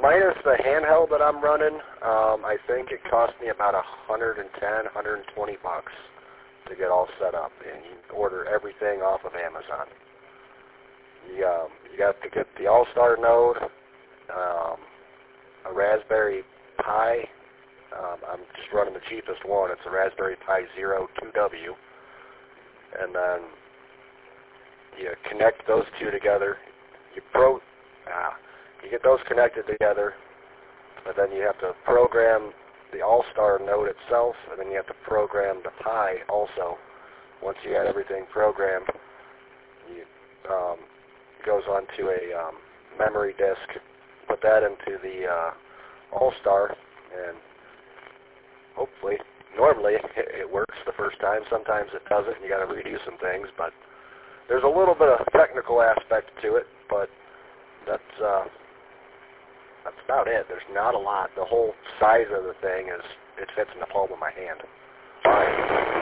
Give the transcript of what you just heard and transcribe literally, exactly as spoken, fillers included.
minus the handheld that I'm running, um, I think it cost me about one hundred ten, one hundred twenty bucks to get all set up, and you can order everything off of Amazon. You, um, you got to get the All-Star node, um, a Raspberry Pi. Um, I'm just running the cheapest one. It's a Raspberry Pi Zero two W, and then you connect those two together. You pro, ah, you get those connected together, and then you have to program the All-Star node itself, and then you have to program the Pi also. Once you had everything programmed, you, um, it goes onto a um, memory disk. Put that into the uh, All-Star, and hopefully, normally it, it works the first time. Sometimes it doesn't, and you got to redo some things. But there's a little bit of technical aspect to it, but that's uh, that's about it. There's not a lot. The whole size of the thing is, it fits in the palm of my hand.